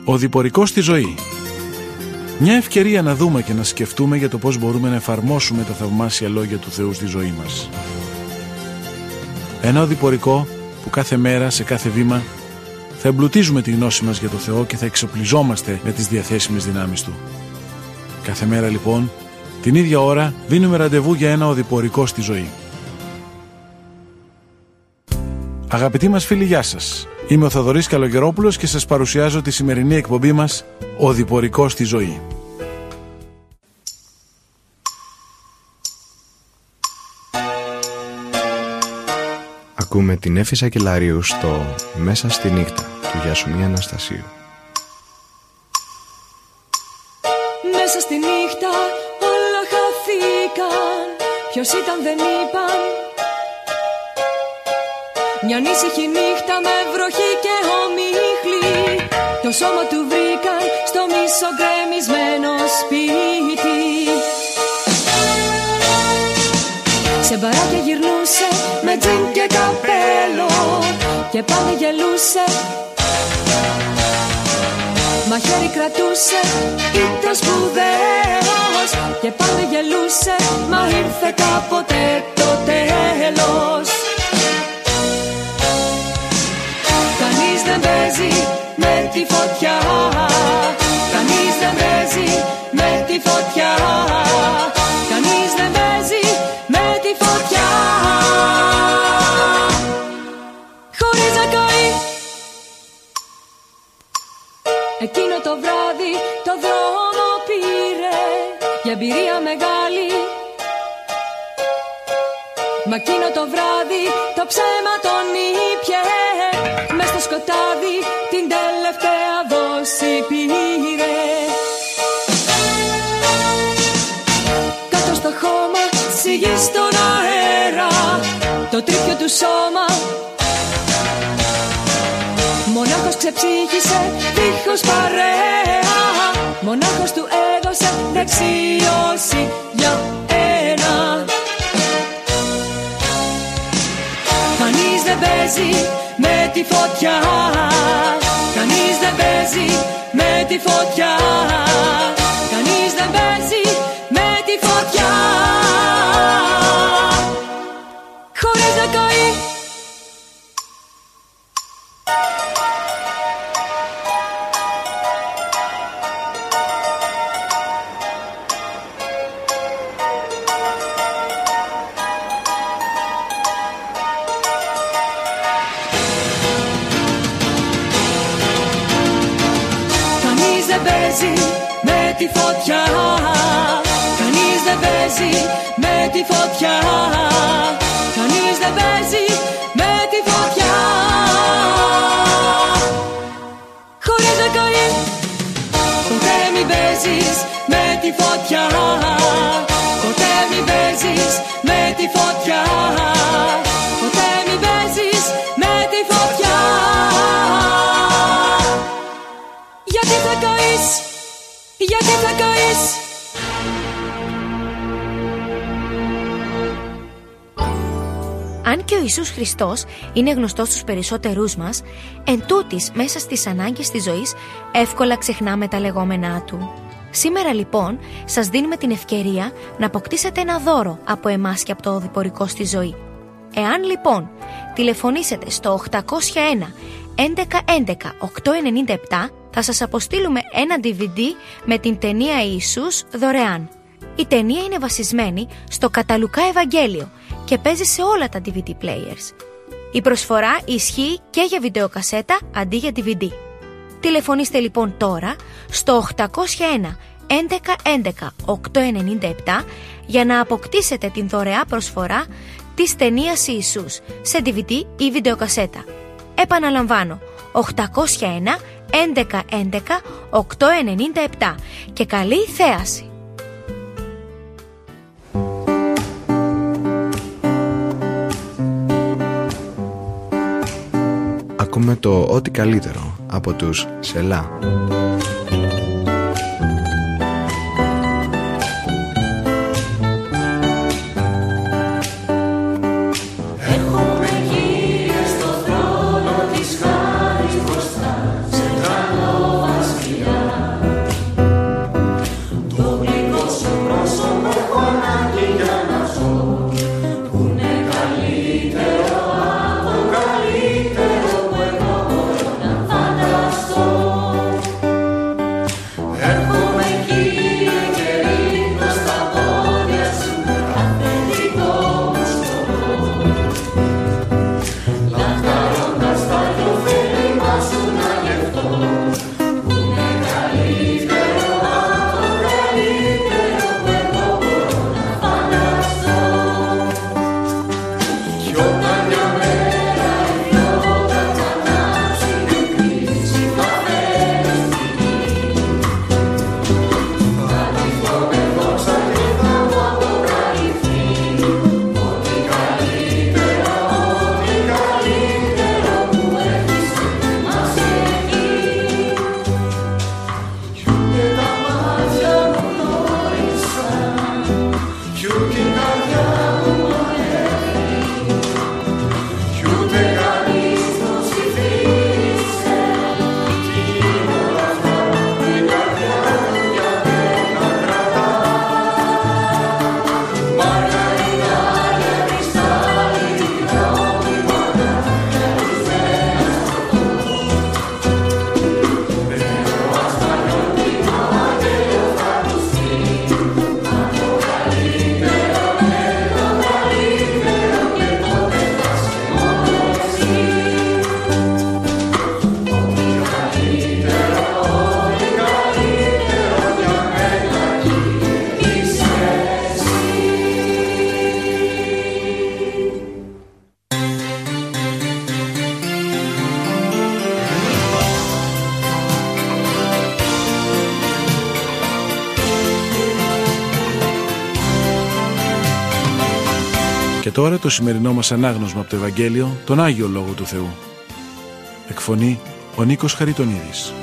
Ο διπορικός στη ζωή. Μια ευκαιρία να δούμε και να σκεφτούμε για το πώς μπορούμε να εφαρμόσουμε τα θαυμάσια λόγια του Θεού στη ζωή μας. Ένα οδηπορικό που κάθε μέρα, σε κάθε βήμα, θα εμπλουτίζουμε τη γνώση μας για το Θεό και θα εξοπλιζόμαστε με τις διαθέσιμες δυνάμεις Του. Κάθε μέρα λοιπόν, την ίδια ώρα, δίνουμε ραντεβού για ένα οδηπορικό στη ζωή. Αγαπητοί μας φίλοι, γεια σας. Είμαι ο Θοδωρής Καλογερόπουλος και σας παρουσιάζω τη σημερινή εκπομπή μας «Οδηπορικό στη ζωή». Ακούμε την Έφη Σακελαρίου στο «Μέσα στη νύχτα» του Γιασουμί Αναστασίου. Μέσα στη νύχτα όλα χαθήκαν. Ποιος ήταν δεν είπαν. Μια ανήσυχη νύχτα με βροχή και ομίχλη. Το σώμα του βρήκαν στο μισογκρεμισμένο σπίτι. Σε μπαράκια γυρνούσε με τζιν και καπέλο και πάντα γελούσε. Μαχαίρι κρατούσε, ήταν σπουδαίος και πάντα γελούσε. Μα ήρθε κάποτε το τέλος. Κανείς δεν παίζει με τη φωτιά. Κανείς δεν παίζει με τη φωτιά. Κανείς δεν παίζει με τη φωτιά. Χωρίς να καεί. Εκείνο το βράδυ το δρόμο πήρε για εμπειρία μεγάλη. Μα εκείνο το βράδυ το ψέμα τον ήπιε. Μες στο σκοτάδι την τελευταία δόση πήρε. Κάτω στο χώμα, σιγή στον αέρα, το τρίπιο του σώμα. Μονάχος ξεψύχησε, δίχως παρέα. Μονάχος του έδωσε δεξίωση για ένα. Κανείς δεν παίζει με τη φωτιά. Κανείς δεν παίζει με τη φωτιά. Κανείς δεν παίζει με τη φωτιά. Χωρίς να καεί. Με τη φωτιά. Κανείς δεν παίζει με τη φωτιά. Κανείς δεν παίζει με τη φωτιά. Χωρίς να καεί. Ποτέ μην παίζεις με τη φωτιά. Ποτέ μην παίζεις με τη φωτιά. Ποτέ μην παίζεις με τη φωτιά. Γιατί θα καείς. Γιατί θα καείς. Αν και ο Ιησούς Χριστός είναι γνωστός στους περισσότερούς μας, εν τούτης μέσα στις ανάγκες της ζωής εύκολα ξεχνάμε τα λεγόμενά Του. Σήμερα λοιπόν σας δίνουμε την ευκαιρία να αποκτήσετε ένα δώρο από εμάς και από το οδηπορικό στη ζωή. Εάν λοιπόν τηλεφωνήσετε στο 801 1111 897, θα σας αποστείλουμε ένα DVD με την ταινία Ιησούς δωρεάν. Η ταινία είναι βασισμένη στο κατά Λουκά Ευαγγέλιο και παίζει σε όλα τα DVD players. Η προσφορά ισχύει και για βιντεοκασέτα αντί για DVD. Τηλεφωνήστε λοιπόν τώρα στο 801 1111 897 για να αποκτήσετε την δωρεά προσφορά της ταινίας Ιησούς σε DVD ή βιντεοκασέτα. Επαναλαμβάνω, 801 1111 897 και καλή θέαση. Ακούμε το «Ό,τι καλύτερο» από τους Σελά. Στο θρόνο της χάρης μπροστά, σε τρανό Και τώρα το σημερινό μας ανάγνωσμα από το Ευαγγέλιο, τον Άγιο Λόγο του Θεού. Εκφωνεί ο Νίκος Χαριτονίδης.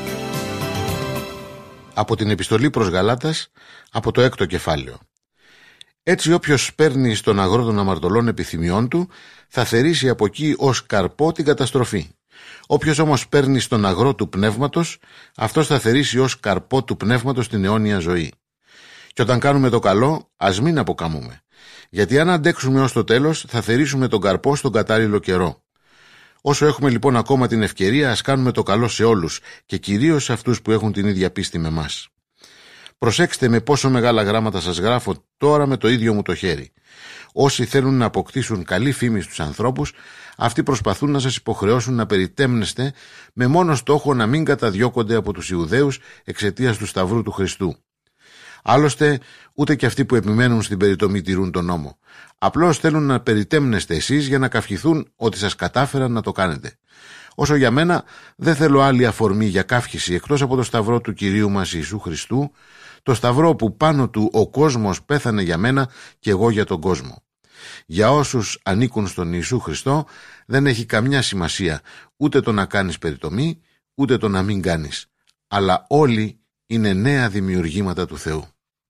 Από την επιστολή προς Γαλάτας, από το 6ο κεφάλαιο. Έτσι όποιος παίρνει στον αγρό των αμαρτωλών επιθυμιών του, θα θερήσει από εκεί ως καρπό την καταστροφή. Όποιος όμως παίρνει στον αγρό του πνεύματος, αυτός θα θερήσει ως καρπό του πνεύματος την αιώνια ζωή. Και όταν κάνουμε το καλό, ας μην αποκαμούμε. Γιατί αν αντέξουμε ως το τέλος, θα θερήσουμε τον καρπό στον κατάλληλο καιρό. Όσο έχουμε λοιπόν ακόμα την ευκαιρία, ας κάνουμε το καλό σε όλους και κυρίως σε αυτούς που έχουν την ίδια πίστη με μας. Προσέξτε με πόσο μεγάλα γράμματα σας γράφω τώρα με το ίδιο μου το χέρι. Όσοι θέλουν να αποκτήσουν καλή φήμη στους ανθρώπους, αυτοί προσπαθούν να σας υποχρεώσουν να περιτέμνεστε με μόνο στόχο να μην καταδιώκονται από τους Ιουδαίους εξαιτίας του Σταυρού του Χριστού. Άλλωστε, ούτε και αυτοί που επιμένουν στην περιτομή τηρούν τον νόμο. Απλώς θέλουν να περιτέμνεστε εσείς για να καυχηθούν ότι σας κατάφεραν να το κάνετε. Όσο για μένα, δεν θέλω άλλη αφορμή για καύχηση εκτός από το Σταυρό του Κυρίου μας Ιησού Χριστού, το Σταυρό που πάνω του ο κόσμος πέθανε για μένα και εγώ για τον κόσμο. Για όσους ανήκουν στον Ιησού Χριστό, δεν έχει καμιά σημασία ούτε το να κάνεις περιτομή, ούτε το να μην κάνεις. Αλλά όλοι είναι νέα δημιουργήματα του Θεού.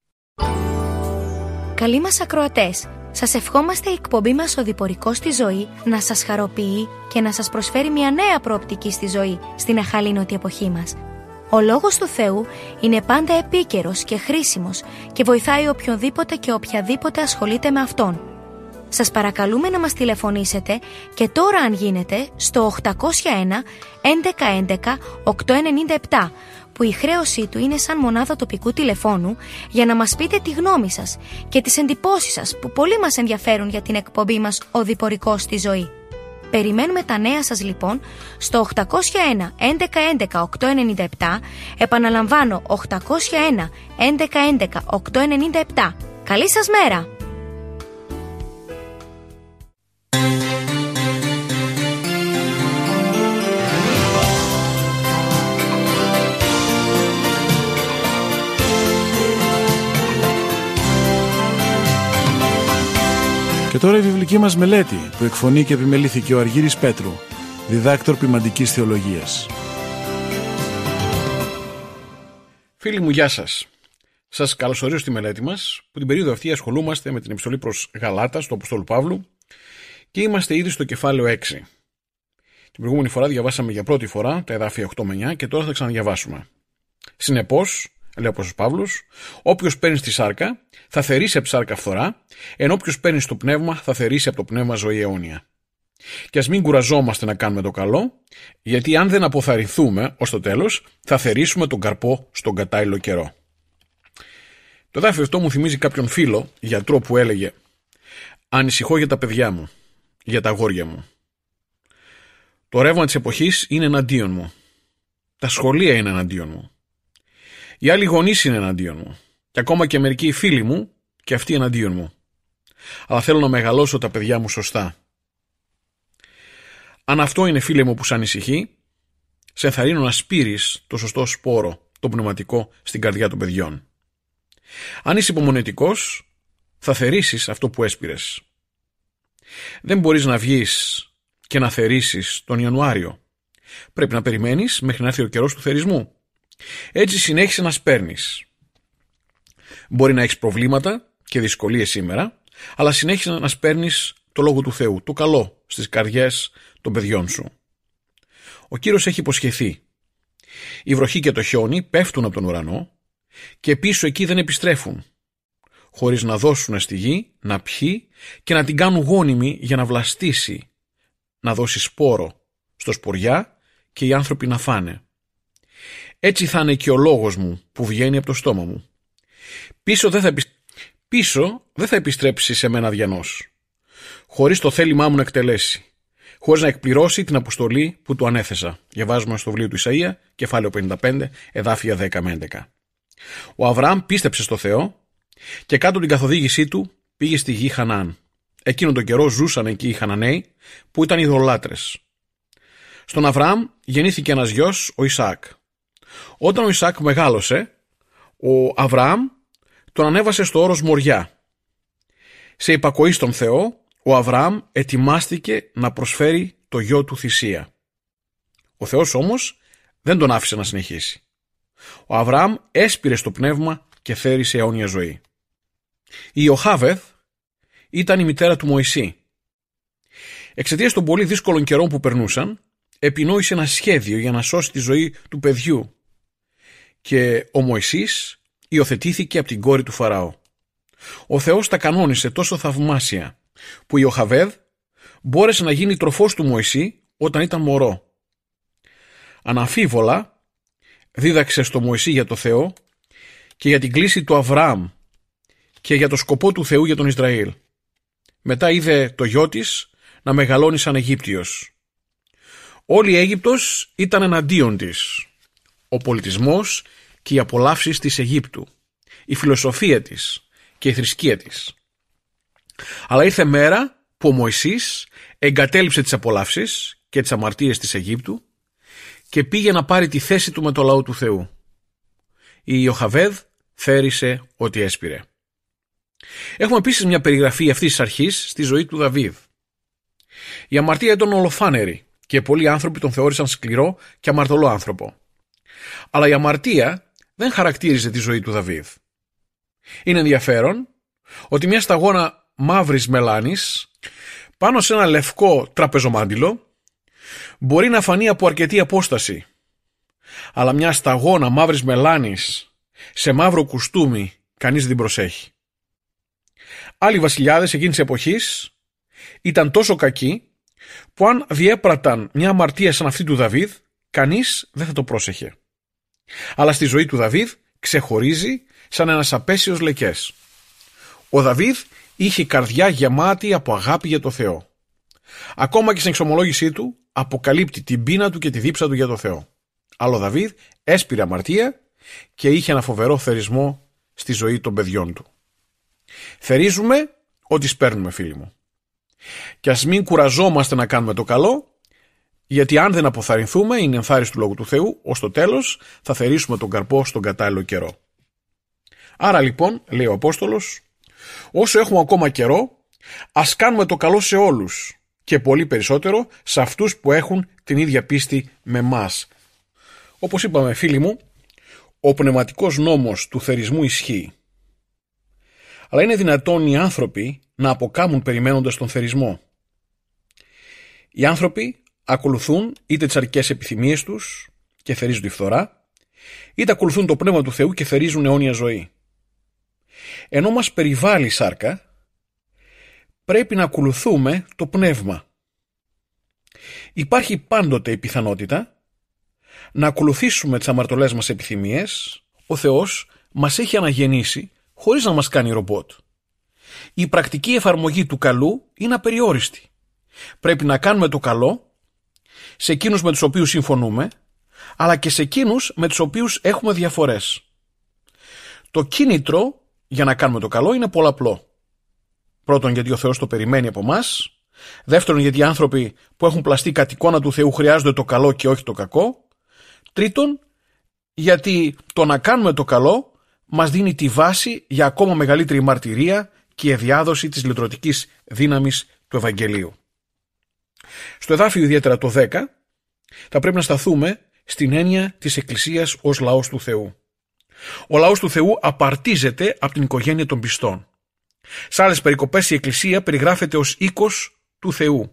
Καλοί μας ακροατές, σας ευχόμαστε η εκπομπή μας «Ο Διπορικός στη ζωή» να σας χαροποιεί και να σας προσφέρει μια νέα προοπτική στη ζωή στην αχαλήνωτη εποχή μας. Ο Λόγος του Θεού είναι πάντα επίκαιρος και χρήσιμος και βοηθάει οποιονδήποτε και οποιαδήποτε ασχολείται με Αυτόν. Σας παρακαλούμε να μας τηλεφωνήσετε και τώρα αν γίνεται στο 801 1111 897 που η χρέωσή του είναι σαν μονάδα τοπικού τηλεφώνου για να μας πείτε τη γνώμη σας και τις εντυπώσεις σας που πολύ μας ενδιαφέρουν για την εκπομπή μας «Ο Διπορικός στη ζωή». Περιμένουμε τα νέα σας λοιπόν στο 801 1111 897, επαναλαμβάνω 801 1111 897. Καλή σας μέρα! Και τώρα η βιβλική μας μελέτη που εκφωνεί και επιμελήθηκε ο Αργύρης Πέτρου, διδάκτορ ποιμαντικής θεολογίας. Φίλοι μου, γεια σας. Σας καλωσορίζω στη μελέτη μας, που την περίοδο αυτή ασχολούμαστε με την επιστολή προς Γαλάτας του Αποστόλου Παύλου και είμαστε ήδη στο κεφάλαιο 6. Την προηγούμενη φορά διαβάσαμε για πρώτη φορά τα εδάφια 8 με 9 και τώρα θα ξαναδιαβάσουμε. Συνεπώς, λέει ο Απόστολος Παύλος, όποιος παίρνει στη σάρκα θα θερήσει από τη σάρκα φθορά, ενώ όποιος παίρνει στο πνεύμα θα θερήσει από το πνεύμα ζωή αιώνια. Και ας μην κουραζόμαστε να κάνουμε το καλό, γιατί αν δεν αποθαρρυνθούμε ως το τέλος, θα θερήσουμε τον καρπό στον κατάλληλο καιρό. Το εδάφιο αυτό μου θυμίζει κάποιον φίλο, γιατρό, που έλεγε: «Ανησυχώ για τα παιδιά μου, για τα αγόρια μου. Το ρεύμα της εποχής είναι εναντίον μου. Τα σχολεία είναι εναντίον μου. Οι άλλοι γονείς είναι εναντίον μου. Και ακόμα και μερικοί φίλοι μου και αυτοί εναντίον μου. Αλλά θέλω να μεγαλώσω τα παιδιά μου σωστά. Αν αυτό είναι, φίλε μου, που σ' ανησυχεί, σε ενθαρρύνω να σπείρεις το σωστό σπόρο, το πνευματικό, στην καρδιά των παιδιών. Αν είσαι υπομονετικός, θα θερήσεις αυτό που έσπειρες. Δεν μπορείς να βγεις και να θερήσεις τον Ιανουάριο. Πρέπει να περιμένεις μέχρι να έρθει ο καιρός του θερισμού. Έτσι συνέχισε να σπέρνεις. Μπορεί να έχεις προβλήματα και δυσκολίες σήμερα, αλλά συνέχισε να σπέρνεις το Λόγο του Θεού, το καλό στις καρδιές των παιδιών σου. Ο Κύριος έχει υποσχεθεί. Η βροχή και το χιόνι πέφτουν από τον ουρανό και πίσω εκεί δεν επιστρέφουν, χωρίς να δώσουν στη γη να πιει και να την κάνουν γόνιμη για να βλαστήσει, να δώσει σπόρο στο σποριά και οι άνθρωποι να φάνε. Έτσι θα είναι και ο λόγος μου που βγαίνει από το στόμα μου. Πίσω δεν θα επιστρέψει σε μένα αδιανός, χωρίς το θέλημά μου να εκτελέσει, χωρίς να εκπληρώσει την αποστολή που του ανέθεσα. Διαβάζουμε στο βιβλίο του Ισαΐα, κεφάλαιο 55, εδάφια 10 με 11. Ο Αβραάμ πίστεψε στο Θεό και κάτω την καθοδήγησή του πήγε στη γη Χαναάν. Εκείνον τον καιρό ζούσαν εκεί οι Χαναναίοι που ήταν ειδωλάτρες. Στον Αβραάμ γεννήθηκε ένας γιος, ο Ισαάκ. Όταν ο Ισαάκ μεγάλωσε, ο Αβραάμ τον ανέβασε στο όρος Μοριά. Σε υπακοή στον Θεό ο Αβραάμ ετοιμάστηκε να προσφέρει το γιο του θυσία. Ο Θεός όμως δεν τον άφησε να συνεχίσει. Ο Αβραάμ έσπηρε στο πνεύμα και θέρισε αιώνια ζωή. Η Ιοχάβεδ ήταν η μητέρα του Μωυσή. Εξαιτίας των πολύ δύσκολων καιρών που περνούσαν, επινόησε ένα σχέδιο για να σώσει τη ζωή του παιδιού και ο Μωυσής υιοθετήθηκε από την κόρη του Φαραώ. Ο Θεός τα κανόνισε τόσο θαυμάσια που η Ιοχαβέδ μπόρεσε να γίνει τροφός του Μωυσή όταν ήταν μωρό. Αναμφίβολα δίδαξε στο Μωυσή για το Θεό και για την κλήση του Αβραάμ και για το σκοπό του Θεού για τον Ισραήλ. Μετά είδε το γιο της να μεγαλώνει σαν Αιγύπτιος. Όλη η Αίγυπτος ήταν εναντίον της. Ο πολιτισμός και οι απολαύσεις της Αιγύπτου, η φιλοσοφία της και η θρησκεία της. Αλλά ήρθε μέρα που ο Μωυσής εγκατέλειψε τις απολαύσεις και τις αμαρτίες της Αιγύπτου και πήγε να πάρει τη θέση του με το λαό του Θεού. Η Ιοχαβέδ θέρισε ό,τι έσπηρε. Έχουμε επίσης μια περιγραφή αυτής της αρχής στη ζωή του Δαβίδ. Η αμαρτία ήταν ολοφάνερη και πολλοί άνθρωποι τον θεώρησαν σκληρό και αμαρτωλό άνθρωπο. Αλλά η αμαρτία δεν χαρακτήριζε τη ζωή του Δαβίδ. Είναι ενδιαφέρον ότι μια σταγόνα μαύρης μελάνης πάνω σε ένα λευκό τραπεζομάντιλο μπορεί να φανεί από αρκετή απόσταση, αλλά μια σταγόνα μαύρης μελάνης σε μαύρο κουστούμι κανείς δεν την προσέχει. Άλλοι βασιλιάδες εκείνης της εποχής ήταν τόσο κακοί που αν διέπραταν μια αμαρτία σαν αυτή του Δαβίδ, κανείς δεν θα το πρόσεχε. Αλλά στη ζωή του Δαβίδ ξεχωρίζει σαν ένας απέσιος λεκές. Ο Δαβίδ είχε καρδιά γεμάτη από αγάπη για το Θεό. Ακόμα και στην εξομολόγησή του αποκαλύπτει την πείνα του και τη δίψα του για το Θεό. Αλλά ο Δαβίδ έσπηρε αμαρτία και είχε ένα φοβερό θερισμό στη ζωή των παιδιών του. Θερίζουμε ό,τι σπέρνουμε, φίλοι μου. Και ας μην κουραζόμαστε να κάνουμε το καλό, γιατί αν δεν αποθαρρυνθούμε, είναι ενθάρρυνση του Λόγου του Θεού, ως το τέλος θα θερίσουμε τον καρπό στον κατάλληλο καιρό. Άρα λοιπόν, λέει ο Απόστολος, όσο έχουμε ακόμα καιρό, ας κάνουμε το καλό σε όλους και πολύ περισσότερο σε αυτούς που έχουν την ίδια πίστη με μας. Όπως είπαμε, φίλοι μου, ο πνευματικός νόμος του θερισμού ισχύει. Αλλά είναι δυνατόν οι άνθρωποι να αποκάμουν περιμένοντας τον θερισμό? Οι άνθρωποι ακολουθούν είτε τις αρκικές επιθυμίες τους και θερίζουν τη φθορά, είτε ακολουθούν το πνεύμα του Θεού και θερίζουν αιώνια ζωή. Ενώ μας περιβάλλει η σάρκα, πρέπει να ακολουθούμε το πνεύμα. Υπάρχει πάντοτε η πιθανότητα να ακολουθήσουμε τις αμαρτωλές μας επιθυμίες. Ο Θεός μας έχει αναγεννήσει χωρίς να μας κάνει ρομπότ. Η πρακτική εφαρμογή του καλού είναι απεριόριστη. Πρέπει να κάνουμε το καλό σε εκείνους με τους οποίους συμφωνούμε, αλλά και σε εκείνους με τους οποίους έχουμε διαφορές. Το κίνητρο για να κάνουμε το καλό είναι πολλαπλό. Πρώτον, γιατί ο Θεός το περιμένει από μας. Δεύτερον, γιατί οι άνθρωποι που έχουν πλαστεί κατ' εικόνα του Θεού χρειάζονται το καλό και όχι το κακό. Τρίτον, γιατί το να κάνουμε το καλό μας δίνει τη βάση για ακόμα μεγαλύτερη μαρτυρία και διάδοση της λυτρωτικής δύναμης του Ευαγγελίου. Στο εδάφιο ιδιαίτερα το 10 θα πρέπει να σταθούμε στην έννοια της Εκκλησίας ως λαός του Θεού. Ο λαός του Θεού απαρτίζεται από την οικογένεια των πιστών. Σε άλλες περικοπές η Εκκλησία περιγράφεται ως οίκος του Θεού.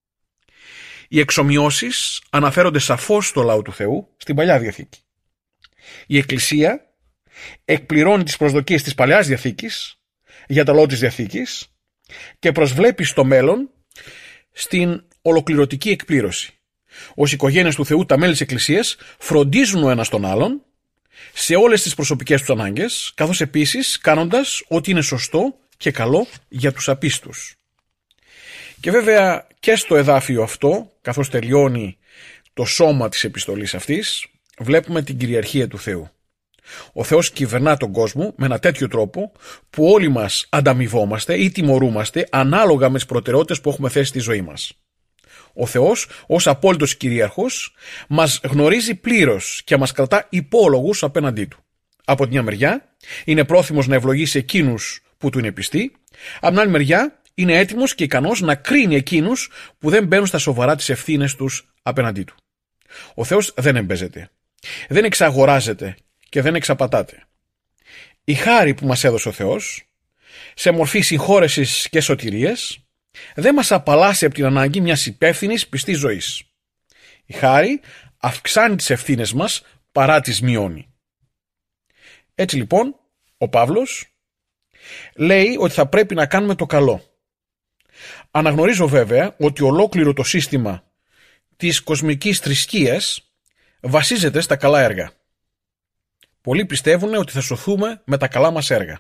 Οι εξομοιώσεις αναφέρονται σαφώς στο λαό του Θεού στην Παλιά Διαθήκη. Η Εκκλησία εκπληρώνει τις προσδοκίες της Παλαιάς Διαθήκης για το λαό της Διαθήκης και προσβλέπει στο μέλλον στην ολοκληρωτική εκπλήρωση. Ως οικογένειες του Θεού, τα μέλη της Εκκλησίας φροντίζουν ο ένας τον άλλον σε όλες τις προσωπικές τους ανάγκες, καθώς επίσης κάνοντας ό,τι είναι σωστό και καλό για τους απίστους. Και βέβαια και στο εδάφιο αυτό, καθώς τελειώνει το σώμα της επιστολής αυτής, βλέπουμε την κυριαρχία του Θεού. Ο Θεός κυβερνά τον κόσμο με ένα τέτοιο τρόπο που όλοι μας ανταμοιβόμαστε ή τιμωρούμαστε ανάλογα με τις προτεραιότητες που έχουμε θέσει στη ζωή μας. Ο Θεός ως απόλυτος κυρίαρχος μας γνωρίζει πλήρως και μας κρατά υπόλογους απέναντί του. Από τη μια μεριά είναι πρόθυμος να ευλογήσει εκείνους που του είναι πιστοί, από την άλλη μεριά είναι έτοιμος και ικανός να κρίνει εκείνους που δεν μπαίνουν στα σοβαρά τις ευθύνες τους απέναντί του. Ο Θεός δεν εμπέζεται, δεν εξαγοράζεται και δεν εξαπατάται. Η χάρη που μας έδωσε ο Θεός, σε μορφή συγχώρεσης και σωτηρίας, δεν μας απαλλάσσει από την ανάγκη μιας υπεύθυνης πιστής ζωής. Η χάρη αυξάνει τις ευθύνες μας παρά τις μειώνει. Έτσι λοιπόν, ο Παύλος λέει ότι θα πρέπει να κάνουμε το καλό. Αναγνωρίζω βέβαια ότι ολόκληρο το σύστημα της κοσμικής θρησκείας βασίζεται στα καλά έργα. Πολλοί πιστεύουν ότι θα σωθούμε με τα καλά μας έργα.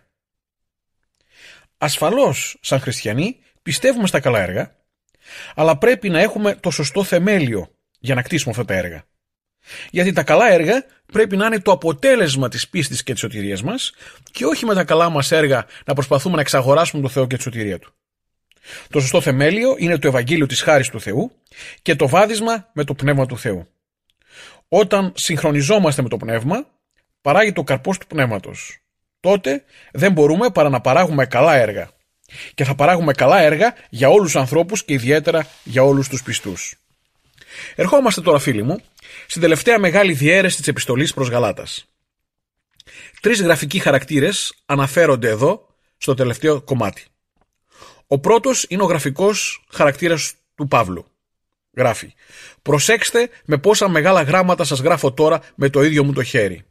Ασφαλώς, σαν χριστιανοί, πιστεύουμε στα καλά έργα, αλλά πρέπει να έχουμε το σωστό θεμέλιο για να κτίσουμε αυτά τα έργα. Γιατί τα καλά έργα πρέπει να είναι το αποτέλεσμα της πίστης και της σωτηρίας μας και όχι με τα καλά μας έργα να προσπαθούμε να εξαγοράσουμε τον Θεό και τη σωτηρία Του. Το σωστό θεμέλιο είναι το Ευαγγέλιο της χάρης του Θεού και το βάδισμα με το Πνεύμα του Θεού. Όταν συγχρονιζόμαστε με το Πνεύμα, παράγει το καρπός του Πνεύματος. Τότε δεν μπορούμε παρά να παράγουμε καλά έργα. Και θα παράγουμε καλά έργα για όλους τους ανθρώπους και ιδιαίτερα για όλους τους πιστούς. Ερχόμαστε τώρα, φίλοι μου, στην τελευταία μεγάλη διαίρεση της επιστολής προς Γαλάτας. 3 γραφικοί χαρακτήρες αναφέρονται εδώ στο τελευταίο κομμάτι. Ο πρώτος είναι ο γραφικός χαρακτήρας του Παύλου. Γράφει: «Προσέξτε με πόσα μεγάλα γράμματα σας γράφω τώρα με το ίδιο μου το χέρι».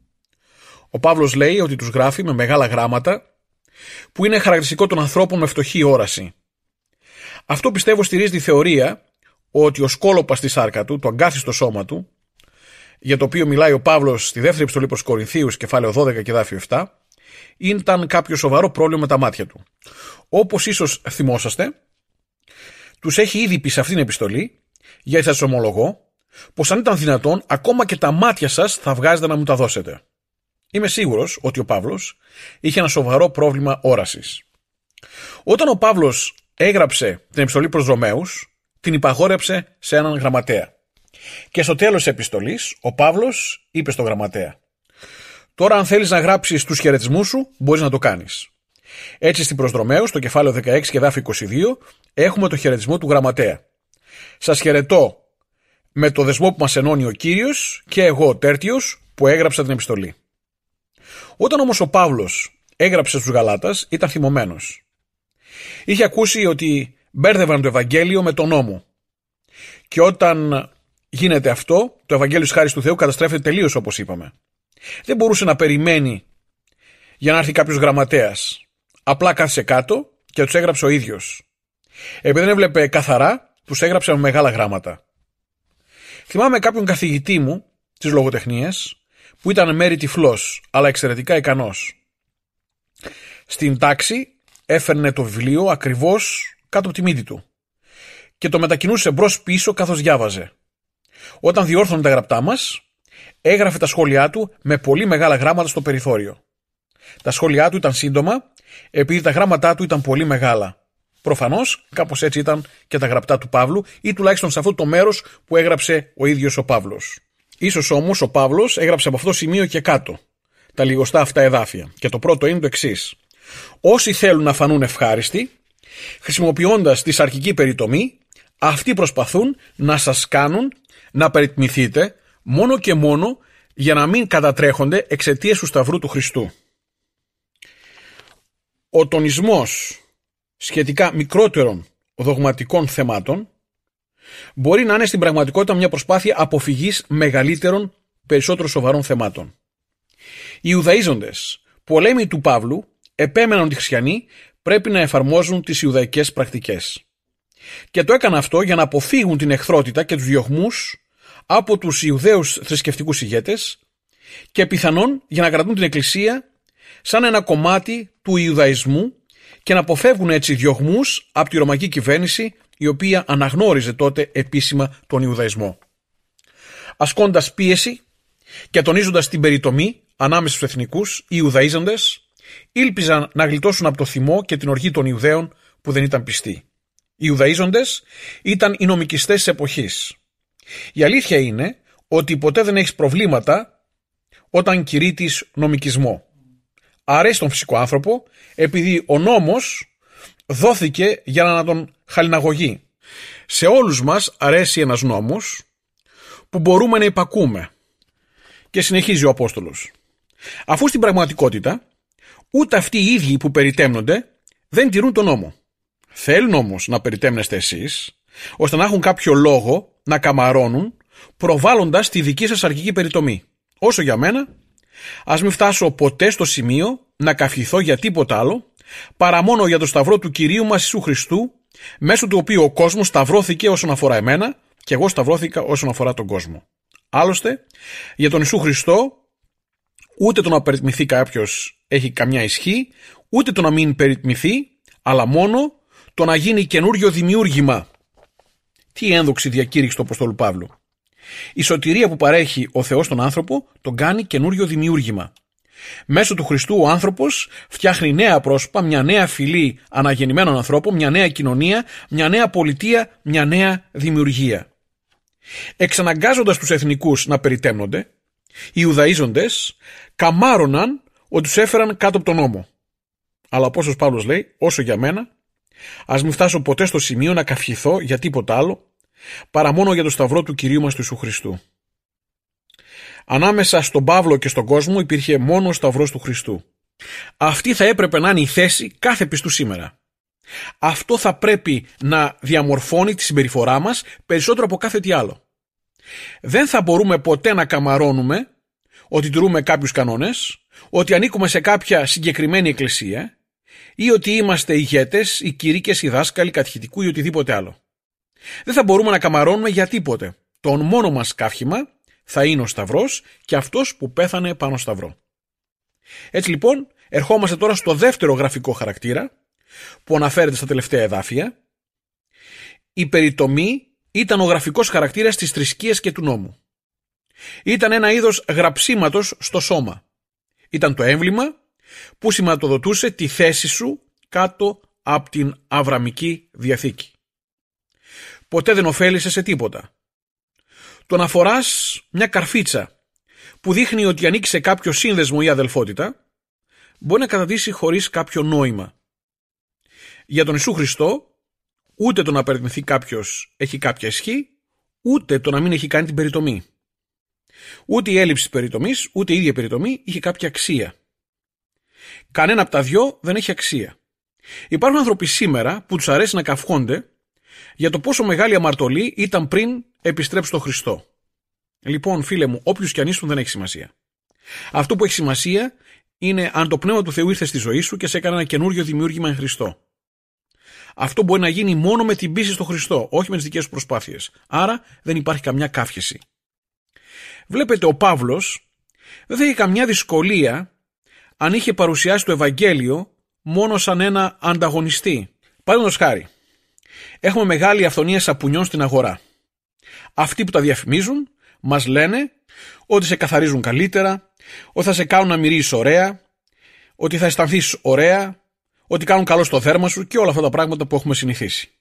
Ο Παύλος λέει ότι τους γράφει με μεγάλα γράμματα που είναι χαρακτηριστικό των ανθρώπων με φτωχή όραση. Αυτό πιστεύω στηρίζει τη θεωρία ότι ο σκόλοπας στη σάρκα του, το αγκάθιστο σώμα του, για το οποίο μιλάει ο Παύλος στη δεύτερη επιστολή προς Κορινθίους, κεφάλαιο 12 και εδάφιο 7, ήταν κάποιο σοβαρό πρόβλημα με τα μάτια του. Όπως ίσως θυμόσαστε, τους έχει ήδη πει σε αυτήν την επιστολή, γιατί σας ομολογώ, πως αν ήταν δυνατόν, ακόμα και τα μάτια σας θα βγάζετε να μου τα δώσετε. Είμαι σίγουρος ότι ο Παύλος είχε ένα σοβαρό πρόβλημα όρασης. Όταν ο Παύλος έγραψε την επιστολή προς Ρωμαίους, την υπαγόρεψε σε έναν γραμματέα. Και στο τέλος της επιστολής, ο Παύλος είπε στον γραμματέα: «Τώρα, αν θέλεις να γράψεις τους χαιρετισμούς σου, μπορείς να το κάνεις». Έτσι, στην προς Ρωμαίους, στο κεφάλαιο 16 και εδάφιο 22, έχουμε το χαιρετισμό του γραμματέα. «Σας χαιρετώ με το δεσμό που μας ενώνει ο Κύριος και εγώ ο Τέρτιος που έγραψα την επιστολή». Όταν όμως ο Παύλος έγραψε στους Γαλάτας, ήταν θυμωμένος. Είχε ακούσει ότι μπέρδευαν το Ευαγγέλιο με τον νόμο. Και όταν γίνεται αυτό, το Ευαγγέλιο της χάρης του Θεού καταστρέφεται τελείως, όπως είπαμε. Δεν μπορούσε να περιμένει για να έρθει κάποιος γραμματέας. Απλά κάθισε κάτω και τους έγραψε ο ίδιος. Επειδή δεν έβλεπε καθαρά, τους έγραψε με μεγάλα γράμματα. Θυμάμαι κάποιον καθηγητή μου της λογοτεχνίας που ήταν μέρη τυφλός, αλλά εξαιρετικά ικανός. Στην τάξη έφερνε το βιβλίο ακριβώς κάτω από τη μύτη του και το μετακινούσε μπρος πίσω καθώς διάβαζε. Όταν διόρθωνε τα γραπτά μας, έγραφε τα σχόλιά του με πολύ μεγάλα γράμματα στο περιθώριο. Τα σχόλιά του ήταν σύντομα, επειδή τα γράμματά του ήταν πολύ μεγάλα. Προφανώς, κάπως έτσι ήταν και τα γραπτά του Παύλου, ή τουλάχιστον σε αυτό το μέρος που έγραψε ο ίδιος ο Παύλος. Ίσως όμως ο Παύλος έγραψε από αυτό το σημείο και κάτω τα λιγοστά αυτά εδάφια. Και το πρώτο είναι το εξής: «Όσοι θέλουν να φανούν ευχάριστοι, χρησιμοποιώντας τη σαρκική περιτομή, αυτοί προσπαθούν να σας κάνουν να περιτμηθείτε μόνο και μόνο για να μην κατατρέχονται εξαιτίας του Σταυρού του Χριστού». Ο τονισμός σχετικά μικρότερων δογματικών θεμάτων μπορεί να είναι στην πραγματικότητα μια προσπάθεια αποφυγής μεγαλύτερων, περισσότερο σοβαρών θεμάτων. Οι Ιουδαΐζοντες, πολέμοι του Παύλου, επέμεναν ότι οι χριστιανοί πρέπει να εφαρμόζουν τις Ιουδαϊκές πρακτικές. Και το έκαναν αυτό για να αποφύγουν την εχθρότητα και τους διωγμούς από τους Ιουδαίους θρησκευτικούς ηγέτες και πιθανόν για να κρατούν την Εκκλησία σαν ένα κομμάτι του Ιουδαϊσμού και να αποφεύγουν έτσι διωγμούς από τη Ρωμαϊκή κυβέρνηση, η οποία αναγνώριζε τότε επίσημα τον Ιουδαϊσμό. Ασκώντας πίεση και τονίζοντας την περιτομή ανάμεσα στους εθνικούς, οι Ιουδαΐζοντες ήλπιζαν να γλιτώσουν από το θυμό και την οργή των Ιουδαίων που δεν ήταν πιστοί. Οι Ιουδαΐζοντες ήταν οι νομικιστές της εποχής. Η αλήθεια είναι ότι ποτέ δεν έχεις προβλήματα όταν κηρύττεις νομικισμό. Αρέσει τον φυσικό άνθρωπο, επειδή ο νόμος δόθηκε για να τον χαλιναγωγεί. Σε όλους μας αρέσει ένας νόμος που μπορούμε να υπακούμε. Και συνεχίζει ο Απόστολος. Αφού στην πραγματικότητα ούτε αυτοί οι ίδιοι που περιτέμνονται δεν τηρούν τον νόμο. Θέλουν όμως να περιτέμνεστε εσείς, ώστε να έχουν κάποιο λόγο να καμαρώνουν, προβάλλοντας τη δική σας αρχική περιτομή. Όσο για μένα, ας μην φτάσω ποτέ στο σημείο να καυχηθώ για τίποτα άλλο, παρά μόνο για το σταυρό του Κυρίου μας Ιησού Χριστού, μέσω του οποίου ο κόσμος σταυρώθηκε όσον αφορά εμένα και εγώ σταυρώθηκα όσον αφορά τον κόσμο. Άλλωστε, για τον Ιησού Χριστό, ούτε το να περιτμηθεί κάποιος έχει καμιά ισχύ, ούτε το να μην περιτμηθεί, αλλά μόνο το να γίνει καινούριο δημιούργημα. Τι ένδοξη διακήρυξη του Αποστόλου Παύλου. Η σωτηρία που παρέχει ο Θεός στον άνθρωπο τον κάνει καινούριο δημιούργημα. Μέσω του Χριστού ο άνθρωπος φτιάχνει νέα πρόσωπα, μια νέα φυλή αναγεννημένων ανθρώπων, μια νέα κοινωνία, μια νέα πολιτεία, μια νέα δημιουργία. Εξαναγκάζοντας τους εθνικούς να περιτέμνονται, οι Ιουδαΐζοντες καμάρωναν ότι τους έφεραν κάτω από τον νόμο. Αλλά ο Απόστολος Παύλος λέει, όσο για μένα, ας μην φτάσω ποτέ στο σημείο να καυχηθώ για τίποτα άλλο, παρά μόνο για το σταυρό του Κυρίου μας του Ιησού Χριστού. Ανάμεσα στον Παύλο και στον κόσμο υπήρχε μόνο ο σταυρός του Χριστού. Αυτή θα έπρεπε να είναι η θέση κάθε πιστού σήμερα. Αυτό θα πρέπει να διαμορφώνει τη συμπεριφορά μας περισσότερο από κάθε τι άλλο. Δεν θα μπορούμε ποτέ να καμαρώνουμε ότι τηρούμε κάποιους κανόνες, ότι ανήκουμε σε κάποια συγκεκριμένη εκκλησία ή ότι είμαστε ηγέτες ή κηρύκες ή δάσκαλοι κατηχητικού ή οτιδήποτε άλλο. Δεν θα μπορούμε να καμαρώνουμε για τίποτε. Το μόνο μας καύχημα θα είναι ο σταυρός και αυτός που πέθανε πάνω σταυρό. Έτσι λοιπόν ερχόμαστε τώρα στο δεύτερο γραφικό χαρακτήρα που αναφέρεται στα τελευταία εδάφια. Η περιτομή ήταν ο γραφικός χαρακτήρας της θρησκείας και του νόμου. Ήταν ένα είδος γραψίματος στο σώμα. Ήταν το έμβλημα που σηματοδοτούσε τη θέση σου κάτω από την Αβραμική Διαθήκη. Ποτέ δεν ωφέλησε σε τίποτα. Το να φοράς μια καρφίτσα που δείχνει ότι ανήκει σε κάποιο σύνδεσμο ή αδελφότητα μπορεί να καταντήσει χωρίς κάποιο νόημα. Για τον Ιησού Χριστό ούτε το να περιτμηθεί κάποιος έχει κάποια ισχύ, ούτε το να μην έχει κάνει την περιτομή. Ούτε η έλλειψη της περιτομής, ούτε η ίδια περιτομή είχε κάποια αξία. Κανένα από τα δυο δεν έχει αξία. Υπάρχουν άνθρωποι σήμερα που τους αρέσει να καυχόνται για το πόσο μεγάλη αμαρτωλή ήταν πριν επιστρέψει στο Χριστό. Λοιπόν, φίλε μου, όποιους κι αν ήσουν δεν έχει σημασία. Αυτό που έχει σημασία είναι αν το Πνεύμα του Θεού ήρθε στη ζωή σου και σε έκανε ένα καινούριο δημιούργημα εν Χριστώ. Αυτό μπορεί να γίνει μόνο με την πίστη στο Χριστό, όχι με τις δικές σου προσπάθειες. Άρα δεν υπάρχει καμιά καύχηση. Βλέπετε, ο Παύλος δεν θα είχε καμιά δυσκολία αν είχε παρουσιάσει το Ευαγγέλιο μόνο σαν ένα ανταγωνιστή. Παραδείγματος χάρη, έχουμε μεγάλη αυθονία σαπουνιών στην αγορά. Αυτοί που τα διαφημίζουν μας λένε ότι σε καθαρίζουν καλύτερα, ότι θα σε κάνουν να μυρίζεις ωραία, ότι θα αισθανθείς ωραία, ότι κάνουν καλό στο δέρμα σου και όλα αυτά τα πράγματα που έχουμε συνηθίσει.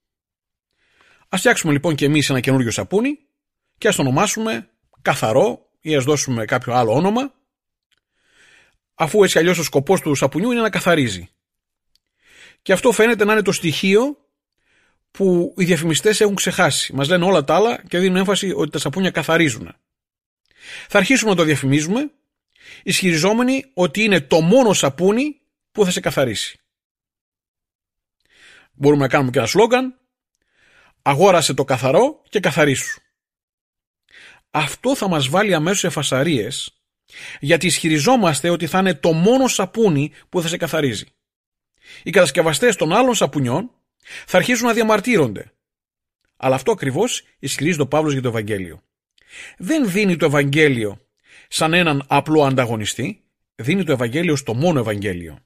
Ας φτιάξουμε λοιπόν και εμείς ένα καινούριο σαπούνι και ας το ονομάσουμε καθαρό ή ας δώσουμε κάποιο άλλο όνομα, αφού έτσι αλλιώς ο σκοπός του σαπουνιού είναι να καθαρίζει. Και αυτό φαίνεται να είναι το στοιχείο που οι διαφημιστές έχουν ξεχάσει. Μας λένε όλα τα άλλα και δίνουν έμφαση ότι τα σαπούνια καθαρίζουν. Θα αρχίσουμε να το διαφημίζουμε, ισχυριζόμενοι ότι είναι το μόνο σαπούνι που θα σε καθαρίσει. Μπορούμε να κάνουμε και ένα σλόγγαν: αγόρασε το καθαρό και καθαρίσου. Αυτό θα μας βάλει αμέσως σε φασαρίες, γιατί ισχυριζόμαστε ότι θα είναι το μόνο σαπούνι που θα σε καθαρίζει. Οι κατασκευαστές των άλλων σαπουνιών θα αρχίσουν να διαμαρτύρονται. Αλλά αυτό ακριβώς ισχυρίζεται ο Παύλος για το Ευαγγέλιο. Δεν δίνει το Ευαγγέλιο σαν έναν απλό ανταγωνιστή, δίνει το Ευαγγέλιο στο μόνο Ευαγγέλιο.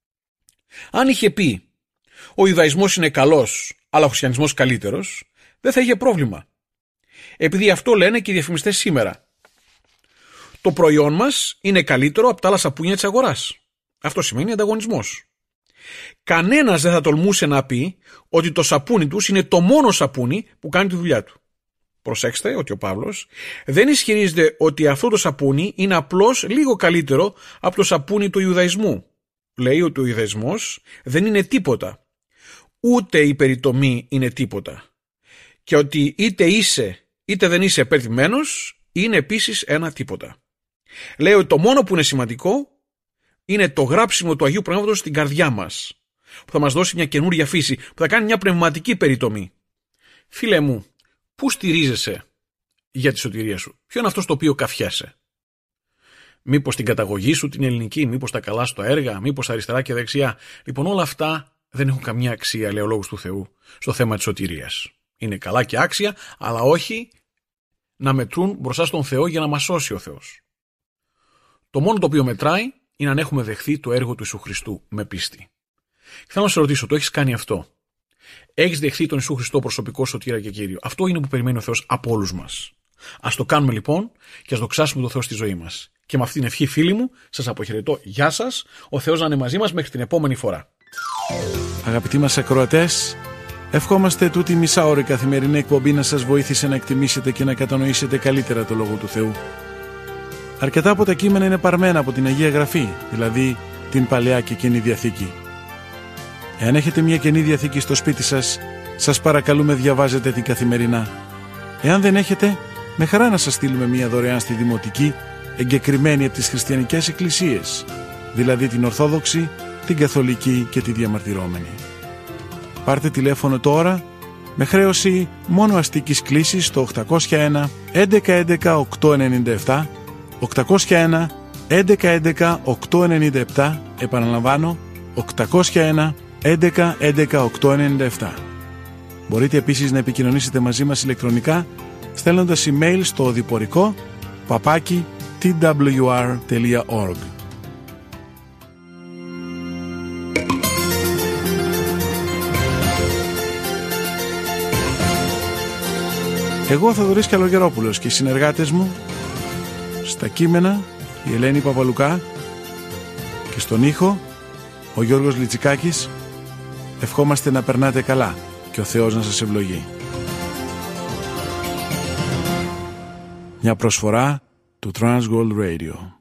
Αν είχε πει ο Ιουδαϊσμός είναι καλός, αλλά ο χριστιανισμός καλύτερος, δεν θα είχε πρόβλημα. Επειδή αυτό λένε και οι διαφημιστές σήμερα. Το προϊόν μας είναι καλύτερο από τα άλλα σαπούνια της αγοράς. Αυτό σημαίνει ανταγωνισμός. Κανένας δεν θα τολμούσε να πει ότι το σαπούνι τους είναι το μόνο σαπούνι που κάνει τη δουλειά του. Προσέξτε ότι ο Παύλος δεν ισχυρίζεται ότι αυτό το σαπούνι είναι απλώς λίγο καλύτερο από το σαπούνι του Ιουδαϊσμού. Λέει ότι ο Ιουδαϊσμός δεν είναι τίποτα. ούτε η περιτομή είναι τίποτα. Και ότι είτε είσαι είτε δεν είσαι επερτημένος είναι επίσης ένα τίποτα. Λέει ότι το μόνο που είναι σημαντικό είναι το γράψιμο του Αγίου Πνεύματος στην καρδιά μας, που θα μας δώσει μια καινούρια φύση, που θα κάνει μια πνευματική περιτομή. Φίλε μου, πού στηρίζεσαι για τη σωτηρία σου? Ποιο είναι αυτό στο οποίο καφιέσαι? Μήπως την καταγωγή σου την ελληνική, μήπως τα καλά στο έργα, μήπως αριστερά και δεξιά? Λοιπόν, όλα αυτά δεν έχουν καμία αξία, λέει ο Λόγος του Θεού, στο θέμα της σωτηρίας. Είναι καλά και άξια, αλλά όχι να μετρούν μπροστά στον Θεό για να μας σώσει ο Θεός. Το μόνο το οποίο μετράει είναι αν έχουμε δεχθεί το έργο του Ιησού Χριστού με πίστη. Θέλω να σε ρωτήσω, το έχεις κάνει αυτό? Έχεις δεχθεί τον Ιησού Χριστό προσωπικό σωτήρα και Κύριο? Αυτό είναι που περιμένει ο Θεός από όλους μας. Ας το κάνουμε λοιπόν και ας δοξάσουμε τον Θεό στη ζωή μας. Και με αυτήν την ευχή, φίλοι μου, σας αποχαιρετώ. Γεια σας. Ο Θεός να είναι μαζί μας μέχρι την επόμενη φορά. Αγαπητοί μας ακροατές, ευχόμαστε τούτη μισάωρη καθημερινή εκπομπή να σας βοήθησε να εκτιμήσετε και να κατανοήσετε καλύτερα το Λόγο του Θεού. Αρκετά από τα κείμενα είναι παρμένα από την Αγία Γραφή, δηλαδή την Παλαιά και Καινή Διαθήκη. Εάν έχετε μια Καινή Διαθήκη στο σπίτι σας, σας παρακαλούμε διαβάζετε την καθημερινά. Εάν δεν έχετε, με χαρά να σας στείλουμε μια δωρεάν στη Δημοτική, εγκεκριμένη από τις χριστιανικές εκκλησίες, δηλαδή την Ορθόδοξη, την Καθολική και τη Διαμαρτυρόμενη. Πάρτε τηλέφωνο τώρα με χρέωση μόνο αστικής κλήσης στο 801 1111 897, 801 1111 897, επαναλαμβάνω 801 1111 897. Μπορείτε επίσης να επικοινωνήσετε μαζί μας ηλεκτρονικά στέλνοντας email στο οδηπορικό @twr.org. Εγώ, Θοδωρής Καλογερόπουλος, και οι συνεργάτες μου στα κείμενα η Ελένη Παπαλουκά και στον ήχο ο Γιώργος Λιτσικάκης, ευχόμαστε να περνάτε καλά και ο Θεός να σας ευλογεί. Μια προσφορά του Transworld Radio.